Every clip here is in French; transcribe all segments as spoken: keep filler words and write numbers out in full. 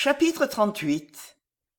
Chapitre trente-huit.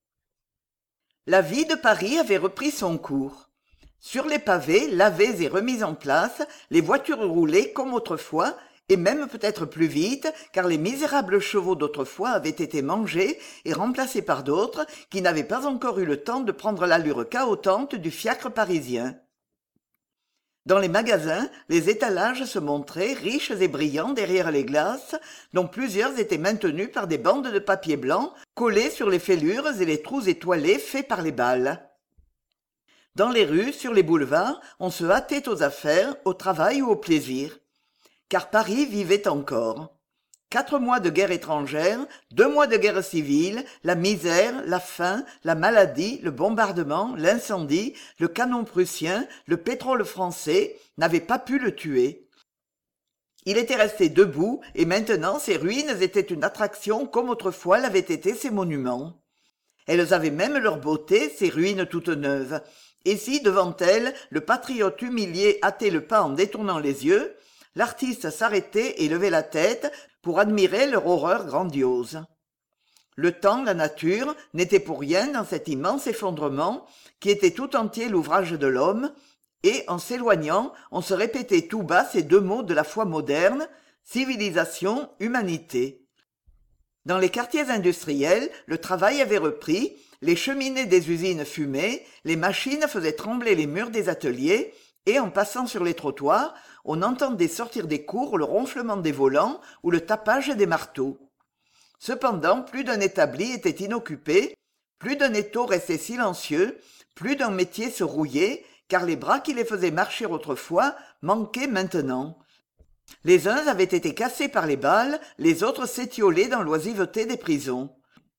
La vie de Paris avait repris son cours. Sur les pavés, lavés et remis en place, les voitures roulaient comme autrefois, et même peut-être plus vite, car les misérables chevaux d'autrefois avaient été mangés et remplacés par d'autres qui n'avaient pas encore eu le temps de prendre l'allure cahotante du fiacre parisien. Dans les magasins, les étalages se montraient riches et brillants derrière les glaces, dont plusieurs étaient maintenus par des bandes de papier blanc collées sur les fêlures et les trous étoilés faits par les balles. Dans les rues, sur les boulevards, on se hâtait aux affaires, au travail ou au plaisir. Car Paris vivait encore. Quatre mois de guerre étrangère, deux mois de guerre civile, la misère, la faim, la maladie, le bombardement, l'incendie, le canon prussien, le pétrole français n'avaient pas pu le tuer. Il était resté debout et maintenant ses ruines étaient une attraction comme autrefois l'avaient été ses monuments. Elles avaient même leur beauté, ces ruines toutes neuves. Et si, devant elles, le patriote humilié hâtait le pas en détournant les yeux, l'artiste s'arrêtait et levait la tête pour admirer leur horreur grandiose. Le temps, la nature, n'étaient pour rien dans cet immense effondrement qui était tout entier l'ouvrage de l'homme, et, en s'éloignant, on se répétait tout bas ces deux mots de la foi moderne, civilisation, humanité. Dans les quartiers industriels, le travail avait repris, les cheminées des usines fumaient, les machines faisaient trembler les murs des ateliers, et en passant sur les trottoirs, on entendait sortir des cours le ronflement des volants ou le tapage des marteaux. Cependant, plus d'un établi était inoccupé, plus d'un étau restait silencieux, plus d'un métier se rouillait, car les bras qui les faisaient marcher autrefois manquaient maintenant. Les uns avaient été cassés par les balles, les autres s'étiolaient dans l'oisiveté des prisons.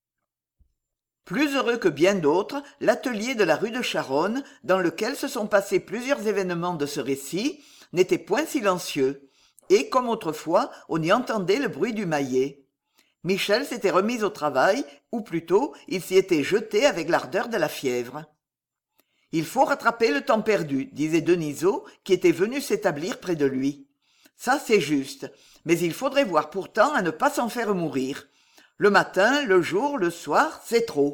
Plus heureux que bien d'autres, l'atelier de la rue de Charonne, dans lequel se sont passés plusieurs événements de ce récit, n'était point silencieux, et, comme autrefois, on y entendait le bruit du maillet. Michel s'était remis au travail, ou plutôt, il s'y était jeté avec l'ardeur de la fièvre. « Il faut rattraper le temps perdu », disait Denisot, qui était venu s'établir près de lui. « Ça, c'est juste, mais il faudrait voir pourtant à ne pas s'en faire mourir. Le matin, le jour, le soir, c'est trop. »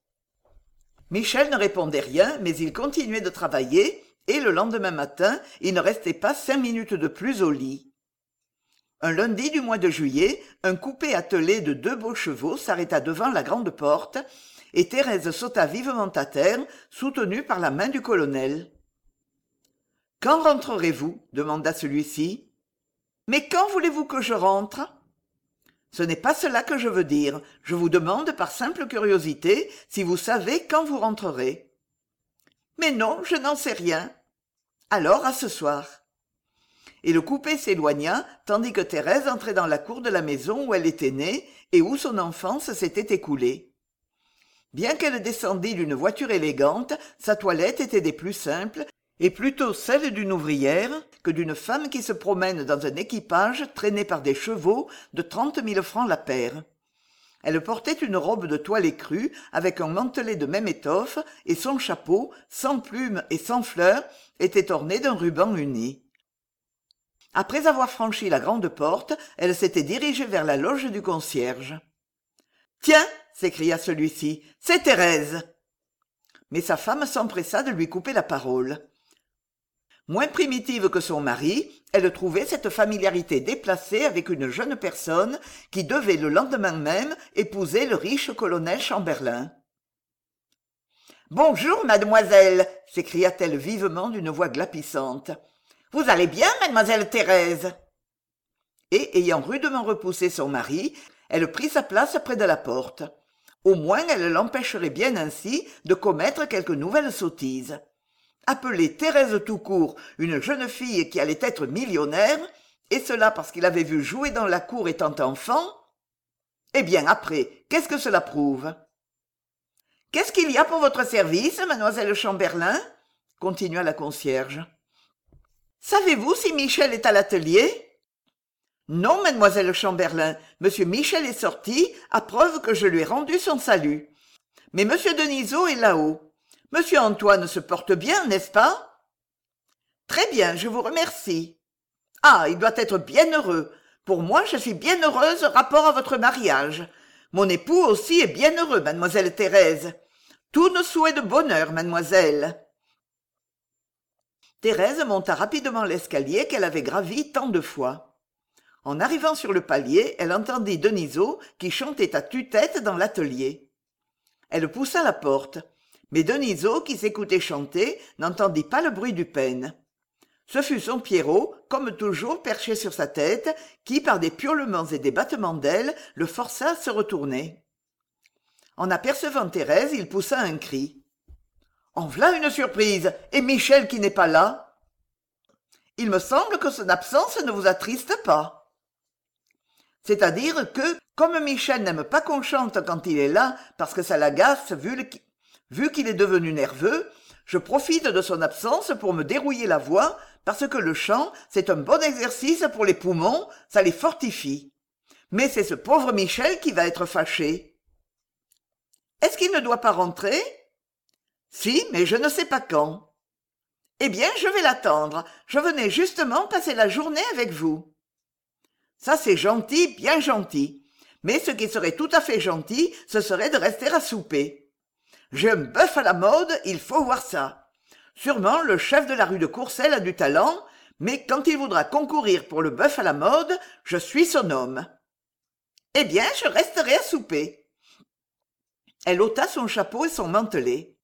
Michel ne répondait rien, mais il continuait de travailler, et le lendemain matin, il ne restait pas cinq minutes de plus au lit. Un lundi du mois de juillet, un coupé attelé de deux beaux chevaux s'arrêta devant la grande porte, et Thérèse sauta vivement à terre, soutenue par la main du colonel. « Quand rentrerez-vous » demanda celui-ci. « Mais quand voulez-vous que je rentre ?»« Ce n'est pas cela que je veux dire. Je vous demande par simple curiosité si vous savez quand vous rentrerez. »« Mais non, je n'en sais rien. »« Alors, à ce soir. » Et le coupé s'éloigna, tandis que Thérèse entrait dans la cour de la maison où elle était née et où son enfance s'était écoulée. Bien qu'elle descendît d'une voiture élégante, sa toilette était des plus simples, et plutôt celle d'une ouvrière que d'une femme qui se promène dans un équipage traîné par des chevaux de trente mille francs la paire. Elle portait une robe de toile crue avec un mantelet de même étoffe, et son chapeau, sans plumes et sans fleurs, était orné d'un ruban uni. Après avoir franchi la grande porte, elle s'était dirigée vers la loge du concierge. « Tiens !» s'écria celui-ci, « c'est Thérèse !» Mais sa femme s'empressa de lui couper la parole. Moins primitive que son mari, elle trouvait cette familiarité déplacée avec une jeune personne qui devait le lendemain même épouser le riche colonel Chamberlain. « Bonjour, mademoiselle !» s'écria-t-elle vivement d'une voix glapissante. « Vous allez bien, mademoiselle Thérèse ?» Et, ayant rudement repoussé son mari, elle prit sa place près de la porte. Au moins, elle l'empêcherait bien ainsi de commettre quelque nouvelle sottise. Appeler Thérèse tout court une jeune fille qui allait être millionnaire, et cela parce qu'il avait vu jouer dans la cour étant enfant. Eh bien, après, qu'est-ce que cela prouve ? « Qu'est-ce qu'il y a pour votre service, mademoiselle Chamberlain ?» continua la concierge. « Savez-vous si Michel est à l'atelier ?»« Non, mademoiselle Chamberlain, monsieur Michel est sorti, à preuve que je lui ai rendu son salut. Mais monsieur Denisot est là-haut. Monsieur Antoine se porte bien, n'est-ce pas ? » « Très bien, je vous remercie. »« Ah, il doit être bien heureux. Pour moi, je suis bien heureuse rapport à votre mariage. Mon époux aussi est bien heureux, mademoiselle Thérèse. Tous nos souhaits de bonheur, mademoiselle. Thérèse monta rapidement l'escalier qu'elle avait gravi tant de fois. En arrivant sur le palier, elle entendit Denisot qui chantait à tue-tête dans l'atelier. Elle poussa la porte, mais Denisot, qui s'écoutait chanter, n'entendit pas le bruit du pêne. Ce fut son Pierrot, comme toujours perché sur sa tête, qui, par des piaulements et des battements d'ailes, le força à se retourner. En apercevant Thérèse, il poussa un cri. « En v'là une surprise, et Michel qui n'est pas là !»« Il me semble que son absence ne vous attriste pas. » C'est-à-dire que, comme Michel n'aime pas qu'on chante quand il est là, parce que ça l'agace vu, le... vu qu'il est devenu nerveux, je profite de son absence pour me dérouiller la voix, parce que le chant, c'est un bon exercice pour les poumons, ça les fortifie. Mais c'est ce pauvre Michel qui va être fâché. Est-ce qu'il ne doit pas rentrer? Si, mais je ne sais pas quand. Eh bien, je vais l'attendre. Je venais justement passer la journée avec vous. Ça, c'est gentil, bien gentil. Mais ce qui serait tout à fait gentil, ce serait de rester à souper. J'ai un bœuf à la mode, il faut voir ça. Sûrement, le chef de la rue de Courcelles a du talent, mais quand il voudra concourir pour le bœuf à la mode, je suis son homme. Eh bien, je resterai à souper. Elle ôta son chapeau et son mantelet.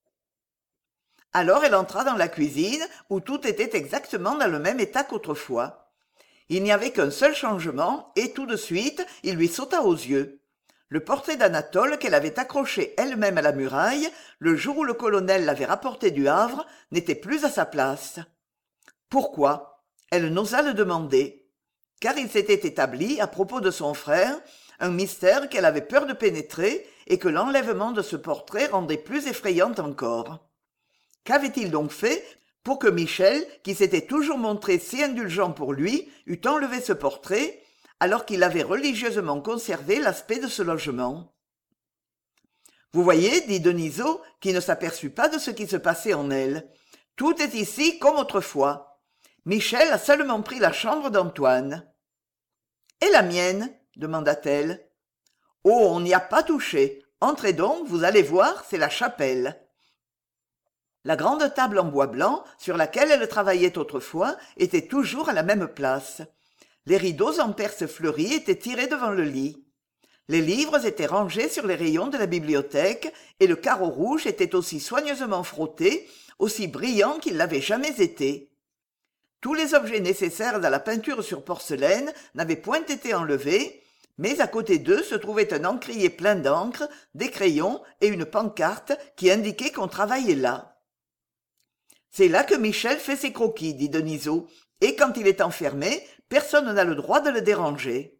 Alors elle entra dans la cuisine, où tout était exactement dans le même état qu'autrefois. Il n'y avait qu'un seul changement, et tout de suite, il lui sauta aux yeux. Le portrait d'Anatole qu'elle avait accroché elle-même à la muraille, le jour où le colonel l'avait rapporté du Havre, n'était plus à sa place. Pourquoi? Elle n'osa le demander. Car il s'était établi, à propos de son frère, un mystère qu'elle avait peur de pénétrer et que l'enlèvement de ce portrait rendait plus effrayant encore. Qu'avait-il donc fait pour que Michel, qui s'était toujours montré si indulgent pour lui, eût enlevé ce portrait, alors qu'il avait religieusement conservé l'aspect de ce logement? Vous voyez, dit Denisot, qui ne s'aperçut pas de ce qui se passait en elle. Tout est ici comme autrefois. Michel a seulement pris la chambre d'Antoine. Et la mienne? demanda-t-elle. Oh, on n'y a pas touché. Entrez donc, vous allez voir, c'est la chapelle. La grande table en bois blanc, sur laquelle elle travaillait autrefois, était toujours à la même place. Les rideaux en perse fleurie étaient tirés devant le lit. Les livres étaient rangés sur les rayons de la bibliothèque, et le carreau rouge était aussi soigneusement frotté, aussi brillant qu'il l'avait jamais été. Tous les objets nécessaires à la peinture sur porcelaine n'avaient point été enlevés, mais à côté d'eux se trouvait un encrier plein d'encre, des crayons et une pancarte qui indiquait qu'on travaillait là. C'est là que Michel fait ses croquis, dit Denisot, et quand il est enfermé, personne n'a le droit de le déranger.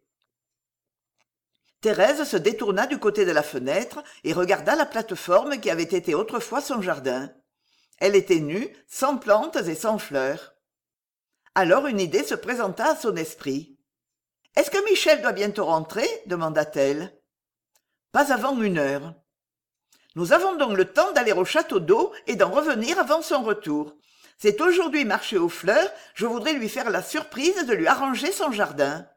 Thérèse se détourna du côté de la fenêtre et regarda la plate-forme qui avait été autrefois son jardin. Elle était nue, sans plantes et sans fleurs. Alors une idée se présenta à son esprit. « Est-ce que Michel doit bientôt rentrer ?» demanda-t-elle. « Pas avant une heure. » Nous avons donc le temps d'aller au château d'eau et d'en revenir avant son retour. C'est aujourd'hui marché aux fleurs, je voudrais lui faire la surprise de lui arranger son jardin.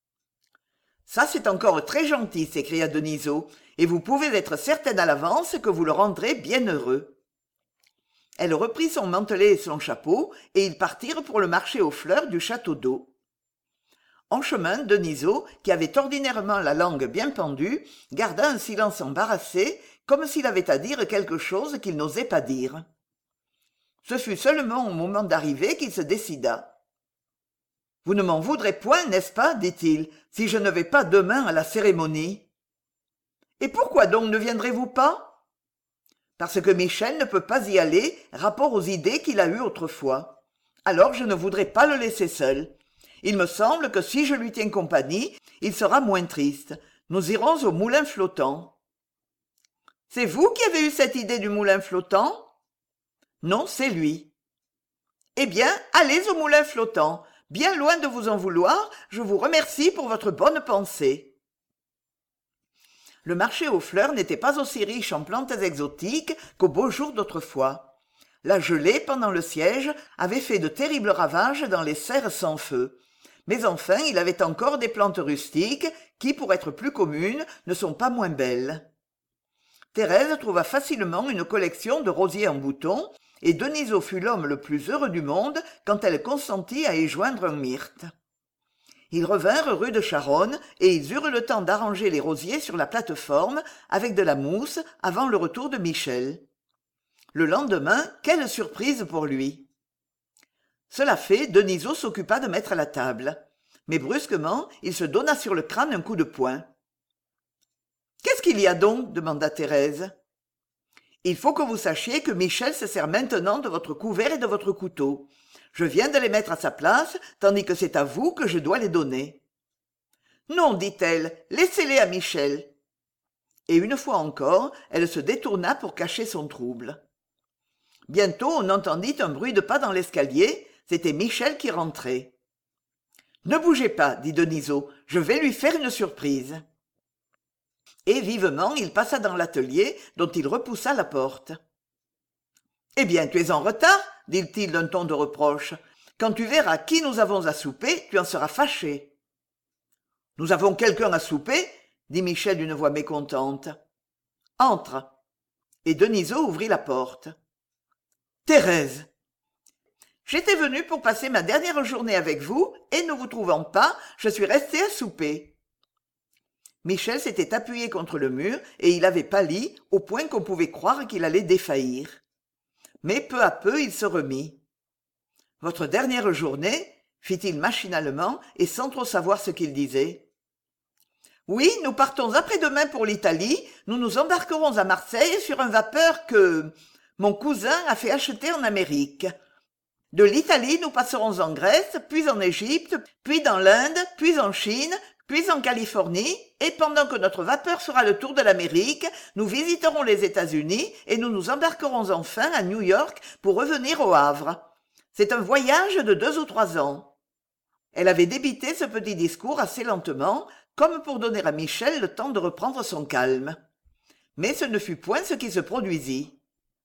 Ça, c'est encore très gentil, s'écria Denisot, et vous pouvez être certaine à l'avance que vous le rendrez bien heureux. Elle reprit son mantelet et son chapeau, et ils partirent pour le marché aux fleurs du château d'eau. En chemin, Denisot, qui avait ordinairement la langue bien pendue, garda un silence embarrassé, comme s'il avait à dire quelque chose qu'il n'osait pas dire. Ce fut seulement au moment d'arriver qu'il se décida. « Vous ne m'en voudrez point, n'est-ce pas, dit-il, si je ne vais pas demain à la cérémonie. »« Et pourquoi donc ne viendrez-vous pas ?»« Parce que Michel ne peut pas y aller, rapport aux idées qu'il a eues autrefois. Alors je ne voudrais pas le laisser seul. Il me semble que si je lui tiens compagnie, il sera moins triste. Nous irons au moulin flottant. »« C'est vous qui avez eu cette idée du moulin flottant ?»« Non, c'est lui. »« Eh bien, allez au moulin flottant. Bien loin de vous en vouloir, je vous remercie pour votre bonne pensée. » Le marché aux fleurs n'était pas aussi riche en plantes exotiques qu'aux beaux jours d'autrefois. La gelée, pendant le siège, avait fait de terribles ravages dans les serres sans feu. Mais enfin il avait encore des plantes rustiques qui, pour être plus communes, ne sont pas moins belles. Thérèse trouva facilement une collection de rosiers en bouton, et Denisot fut l'homme le plus heureux du monde quand elle consentit à y joindre un myrte. Ils revinrent rue de Charonne, et ils eurent le temps d'arranger les rosiers sur la plate-forme avec de la mousse avant le retour de Michel. Le lendemain, quelle surprise pour lui! Cela fait, Denisot s'occupa de mettre la table. Mais brusquement, il se donna sur le crâne un coup de poing. « Qu'est-ce qu'il y a donc ?» demanda Thérèse. « Il faut que vous sachiez que Michel se sert maintenant de votre couvert et de votre couteau. Je viens de les mettre à sa place, tandis que c'est à vous que je dois les donner. »« Non, dit-elle, laissez-les à Michel. » Et une fois encore, elle se détourna pour cacher son trouble. Bientôt, on entendit un bruit de pas dans l'escalier, c'était Michel qui rentrait. « Ne bougez pas, dit Denisot, je vais lui faire une surprise. » Et vivement, il passa dans l'atelier, dont il repoussa la porte. « Eh bien, tu es en retard, dit-il d'un ton de reproche. Quand tu verras qui nous avons à souper, tu en seras fâché. »« Nous avons quelqu'un à souper, dit Michel d'une voix mécontente. « Entre. » Et Denisot ouvrit la porte. « Thérèse !»« J'étais venu pour passer ma dernière journée avec vous, et ne vous trouvant pas, je suis resté à souper. » Michel s'était appuyé contre le mur, et il avait pâli, au point qu'on pouvait croire qu'il allait défaillir. Mais peu à peu il se remit. « Votre dernière journée ?» fit-il machinalement, et sans trop savoir ce qu'il disait. « Oui, nous partons après-demain pour l'Italie, nous nous embarquerons à Marseille sur un vapeur que mon cousin a fait acheter en Amérique. De l'Italie, nous passerons en Grèce, puis en Égypte, puis dans l'Inde, puis en Chine, puis en Californie, et pendant que notre vapeur fera le tour de l'Amérique, nous visiterons les États-Unis et nous nous embarquerons enfin à New York pour revenir au Havre. C'est un voyage de deux ou trois ans. » Elle avait débité ce petit discours assez lentement, comme pour donner à Michel le temps de reprendre son calme. Mais ce ne fut point ce qui se produisit.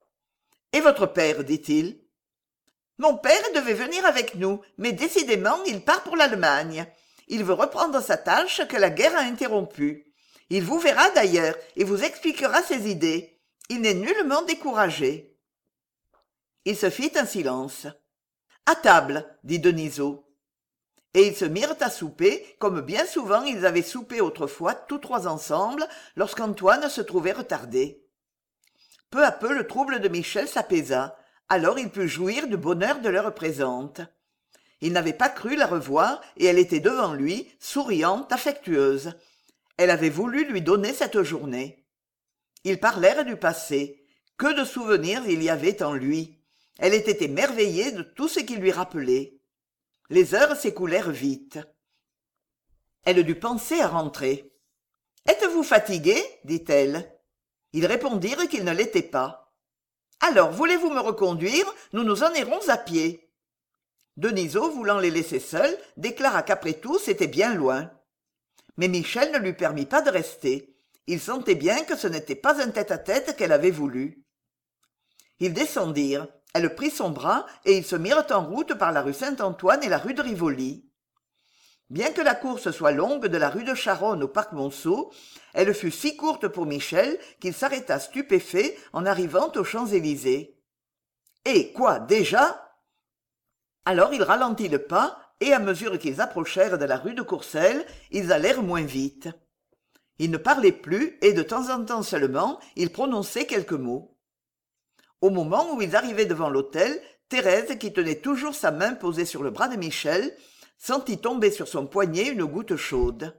« Et votre père, dit-il ? » « Mon père devait venir avec nous, mais décidément il part pour l'Allemagne. Il veut reprendre sa tâche que la guerre a interrompue. Il vous verra d'ailleurs et vous expliquera ses idées. Il n'est nullement découragé. » Il se fit un silence. « À table, dit Denisot. » Et ils se mirent à souper, comme bien souvent ils avaient soupé autrefois tous trois ensemble, lorsqu'Antoine se trouvait retardé. Peu à peu le trouble de Michel s'apaisa. Alors il put jouir du bonheur de l'heure présente. Il n'avait pas cru la revoir, et elle était devant lui, souriante, affectueuse. Elle avait voulu lui donner cette journée. Ils parlèrent du passé. Que de souvenirs il y avait en lui. Elle était émerveillée de tout ce qu'il lui rappelait. Les heures s'écoulèrent vite. Elle dut penser à rentrer. « Êtes-vous fatigué ?» dit-elle. Ils répondirent qu'ils ne l'étaient pas. « Alors, voulez-vous me reconduire ? Nous nous en irons à pied. » Denisot, voulant les laisser seuls, déclara qu'après tout c'était bien loin. Mais Michel ne lui permit pas de rester. Il sentait bien que ce n'était pas un tête-à-tête qu'elle avait voulu. Ils descendirent. Elle prit son bras et ils se mirent en route par la rue Saint-Antoine et la rue de Rivoli. Bien que la course soit longue de la rue de Charonne au parc Monceau, elle fut si courte pour Michel qu'il s'arrêta stupéfait en arrivant aux Champs-Élysées. « Eh, quoi, déjà ?» Alors il ralentit le pas, et à mesure qu'ils approchèrent de la rue de Courcelles, ils allèrent moins vite. Il ne parlait plus, et de temps en temps seulement, il prononçait quelques mots. Au moment où ils arrivaient devant l'hôtel, Thérèse, qui tenait toujours sa main posée sur le bras de Michel, sentit tomber sur son poignet une goutte chaude.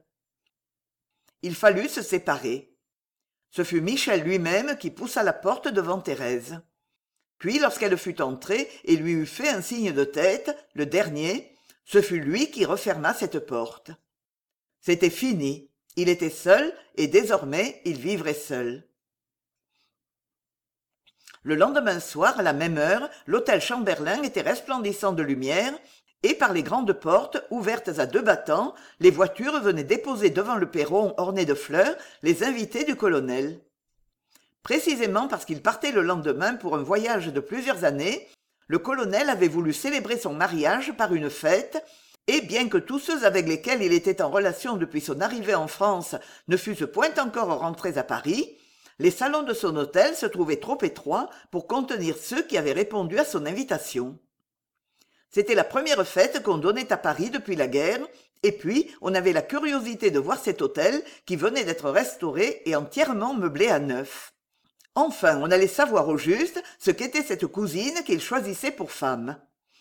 Il fallut se séparer. Ce fut Michel lui-même qui poussa la porte devant Thérèse. Puis, lorsqu'elle fut entrée et lui eut fait un signe de tête, le dernier, ce fut lui qui referma cette porte. C'était fini. Il était seul, et désormais il vivrait seul. Le lendemain soir, à la même heure, l'hôtel Chamberlain était resplendissant de lumière, et par les grandes portes, ouvertes à deux battants, les voitures venaient déposer devant le perron orné de fleurs les invités du colonel. Précisément parce qu'il partait le lendemain pour un voyage de plusieurs années, le colonel avait voulu célébrer son mariage par une fête, et bien que tous ceux avec lesquels il était en relation depuis son arrivée en France ne fussent point encore rentrés à Paris, les salons de son hôtel se trouvaient trop étroits pour contenir ceux qui avaient répondu à son invitation. C'était la première fête qu'on donnait à Paris depuis la guerre, et puis on avait la curiosité de voir cet hôtel qui venait d'être restauré et entièrement meublé à neuf. Enfin, on allait savoir au juste ce qu'était cette cousine qu'il choisissait pour femme.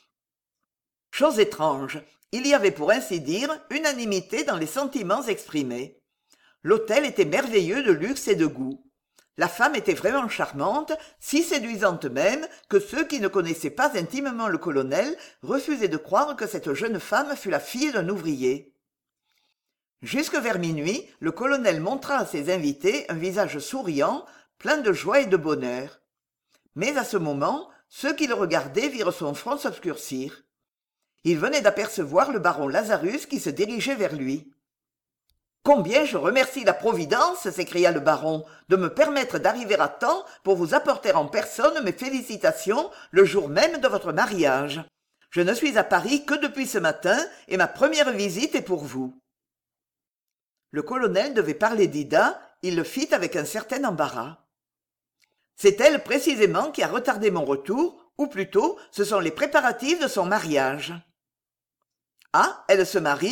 Chose étrange, il y avait pour ainsi dire unanimité dans les sentiments exprimés. L'hôtel était merveilleux de luxe et de goût. La femme était vraiment charmante, si séduisante même que ceux qui ne connaissaient pas intimement le colonel refusaient de croire que cette jeune femme fût la fille d'un ouvrier. Jusque vers minuit, le colonel montra à ses invités un visage souriant, plein de joie et de bonheur. Mais à ce moment, ceux qui le regardaient virent son front s'obscurcir. Il venait d'apercevoir le baron Lazarus qui se dirigeait vers lui. « Combien je remercie la Providence, s'écria le baron, de me permettre d'arriver à temps pour vous apporter en personne mes félicitations le jour même de votre mariage. Je ne suis à Paris que depuis ce matin et ma première visite est pour vous. » Le colonel devait parler d'Ida, il le fit avec un certain embarras. « C'est elle précisément qui a retardé mon retour, ou plutôt ce sont les préparatifs de son mariage. »« Ah, elle se marie ?»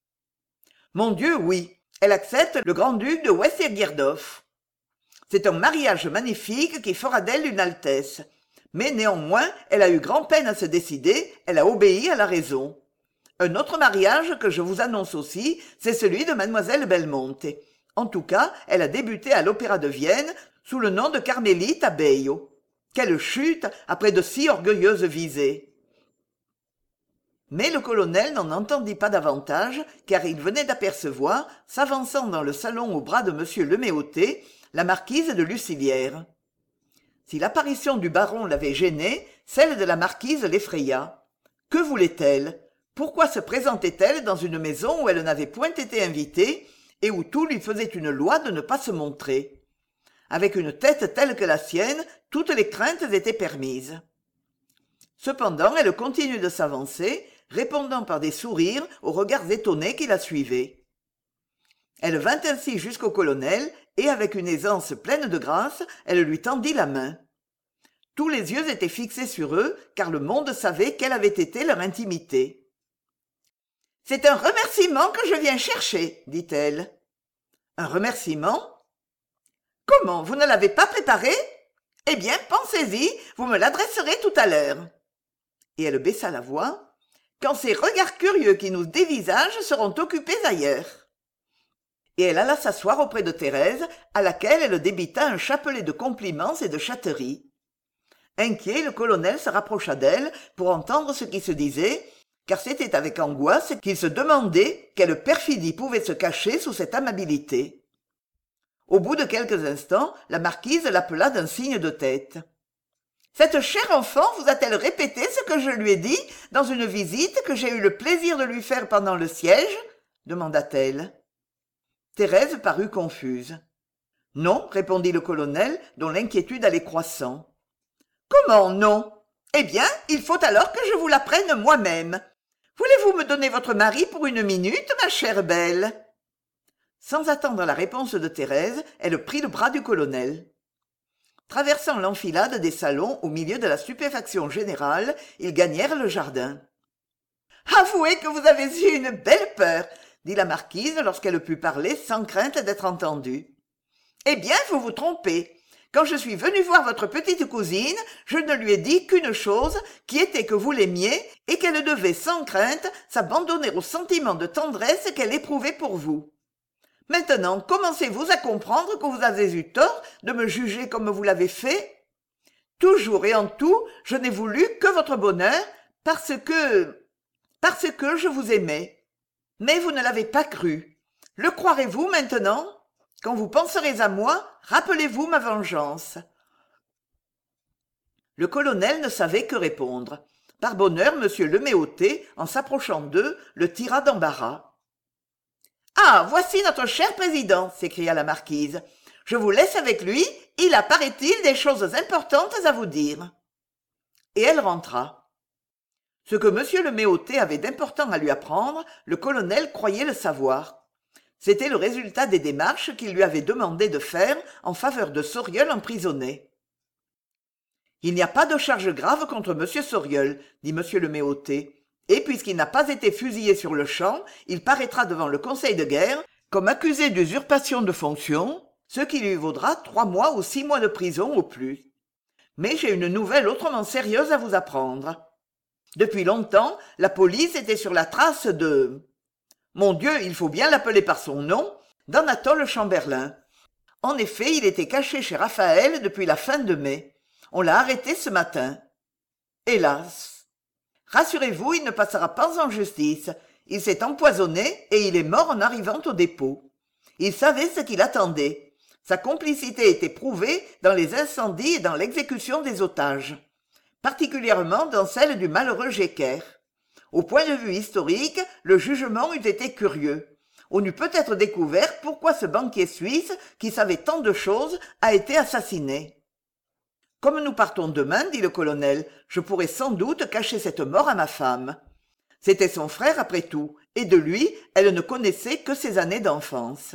Mon Dieu, oui. Elle accepte le grand-duc de Wesseguerdorf. C'est un mariage magnifique qui fera d'elle une altesse. Mais néanmoins, elle a eu grand-peine à se décider, elle a obéi à la raison. Un autre mariage que je vous annonce aussi, c'est celui de mademoiselle Belmonte. En tout cas, elle a débuté à l'Opéra de Vienne sous le nom de Carmélite à Beio. Quelle chute après de si orgueilleuses visées! Mais le colonel n'en entendit pas davantage, car il venait d'apercevoir, s'avançant dans le salon au bras de M. Leméauté, la marquise de Lucilière. Si l'apparition du baron l'avait gêné, celle de la marquise l'effraya. Que voulait-elle? Pourquoi se présentait-elle dans une maison où elle n'avait point été invitée, et où tout lui faisait une loi de ne pas se montrer? Avec une tête telle que la sienne, toutes les craintes étaient permises. Cependant, elle continuait de s'avancer, répondant par des sourires aux regards étonnés qui la suivaient. Elle vint ainsi jusqu'au colonel, et avec une aisance pleine de grâce, elle lui tendit la main. Tous les yeux étaient fixés sur eux, car le monde savait quelle avait été leur intimité. « C'est un remerciement que je viens chercher, dit-elle. »« Un remerciement ? Comment, vous ne l'avez pas préparé ? Eh bien, pensez-y, vous me l'adresserez tout à l'heure. » Et elle baissa la voix. Quand ces regards curieux qui nous dévisagent seront occupés ailleurs. Et elle alla s'asseoir auprès de Thérèse, à laquelle elle débita un chapelet de compliments et de chatteries. Inquiet, le colonel se rapprocha d'elle pour entendre ce qui se disait, car c'était avec angoisse qu'il se demandait quelle perfidie pouvait se cacher sous cette amabilité. Au bout de quelques instants, la marquise l'appela d'un signe de tête. Cette chère enfant vous a-t-elle répété ce que je lui ai dit dans une visite que j'ai eu le plaisir de lui faire pendant le siège ? Demanda-t-elle. Thérèse parut confuse. Non, répondit le colonel, dont l'inquiétude allait croissant. Comment non ? Eh bien, il faut alors que je vous l'apprenne moi-même. Voulez-vous me donner votre mari pour une minute, ma chère belle ? Sans attendre la réponse de Thérèse, elle prit le bras du colonel. Traversant l'enfilade des salons au milieu de la stupéfaction générale, ils gagnèrent le jardin. « Avouez que vous avez eu une belle peur, » dit la marquise lorsqu'elle put parler sans crainte d'être entendue. « Eh bien, vous vous trompez. Quand je suis venue voir votre petite cousine, je ne lui ai dit qu'une chose, qui était que vous l'aimiez et qu'elle devait sans crainte s'abandonner au sentiment de tendresse qu'elle éprouvait pour vous. Maintenant, commencez-vous à comprendre que vous avez eu tort de me juger comme vous l'avez fait ? Toujours et en tout, je n'ai voulu que votre bonheur, parce que... parce que je vous aimais. Mais vous ne l'avez pas cru. Le croirez-vous maintenant ? Quand vous penserez à moi, rappelez-vous ma vengeance. » Le colonel ne savait que répondre. Par bonheur, M. Leméauté, en s'approchant d'eux, le tira d'embarras. « Ah, voici notre cher président !» s'écria la marquise. « Je vous laisse avec lui, il a, paraît-il, des choses importantes à vous dire. » Et elle rentra. Ce que M. le Méoté avait d'important à lui apprendre, le colonel croyait le savoir. C'était le résultat des démarches qu'il lui avait demandé de faire en faveur de Sauriol emprisonné. « Il n'y a pas de charge grave contre M. Sauriol, dit M. le Méoté, et puisqu'il n'a pas été fusillé sur le champ, il paraîtra devant le conseil de guerre comme accusé d'usurpation de fonction, ce qui lui vaudra trois mois ou six mois de prison au plus. Mais j'ai une nouvelle autrement sérieuse à vous apprendre. Depuis longtemps, la police était sur la trace de... Mon Dieu, il faut bien l'appeler par son nom, d'Anatole Chamberlain. En effet, il était caché chez Raphaël depuis la fin de mai. On l'a arrêté ce matin. Hélas. Rassurez-vous, il ne passera pas en justice. Il s'est empoisonné et il est mort en arrivant au dépôt. Il savait ce qu'il attendait. Sa complicité était prouvée dans les incendies et dans l'exécution des otages, particulièrement dans celle du malheureux Jecker. Au point de vue historique, le jugement eût été curieux. On eût peut-être découvert pourquoi ce banquier suisse, qui savait tant de choses, a été assassiné. Comme nous partons demain, dit le colonel, je pourrais sans doute cacher cette mort à ma femme. C'était son frère après tout, et de lui, elle ne connaissait que ses années d'enfance.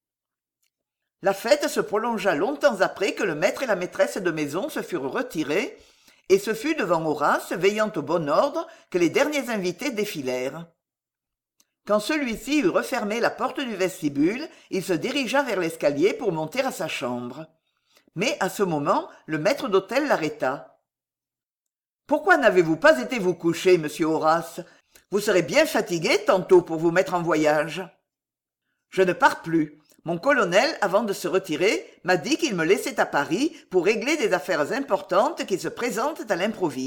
La fête se prolongea longtemps après que le maître et la maîtresse de maison se furent retirés, et ce fut devant Horace, veillant au bon ordre, que les derniers invités défilèrent. Quand celui-ci eut refermé la porte du vestibule, il se dirigea vers l'escalier pour monter à sa chambre. Mais à ce moment, le maître d'hôtel l'arrêta. « Pourquoi n'avez-vous pas été vous coucher, monsieur Horace ? Vous serez bien fatigué tantôt pour vous mettre en voyage. »« Je ne pars plus. Mon colonel, avant de se retirer, m'a dit qu'il me laissait à Paris pour régler des affaires importantes qui se présentent à l'improviste. »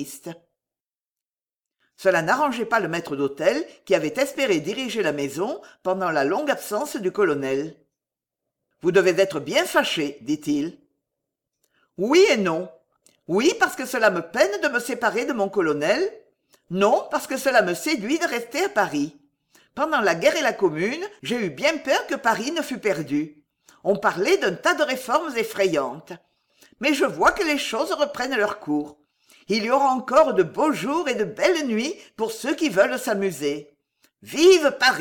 Cela n'arrangeait pas le maître d'hôtel qui avait espéré diriger la maison pendant la longue absence du colonel. « Vous devez être bien fâché, dit-il. »« Oui et non. Oui, parce que cela me peine de me séparer de mon colonel. Non, parce que cela me séduit de rester à Paris. Pendant la guerre et la Commune, j'ai eu bien peur que Paris ne fût perdu. On parlait d'un tas de réformes effrayantes. Mais je vois que les choses reprennent leur cours. Il y aura encore de beaux jours et de belles nuits pour ceux qui veulent s'amuser. Vive Paris !